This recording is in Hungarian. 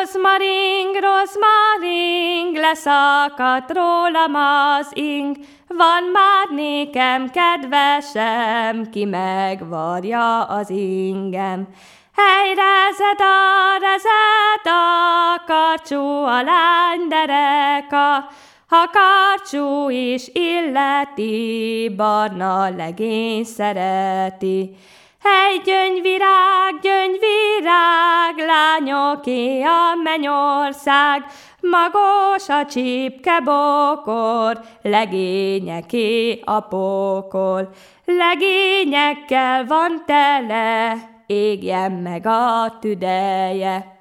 rozmaring, leszakadt rólam az ing, van már nékem kedvesem, ki megvarja az ingem. Helyre rezed a karcsú a lány dereka, ha karcsú is illeti, barna legény szereti. Hely, gyöngyvirág, lányoké a mennyország, magos a csípke bokor, legényeké a pokol. Legényekkel van tele, égjen meg a tüdeje.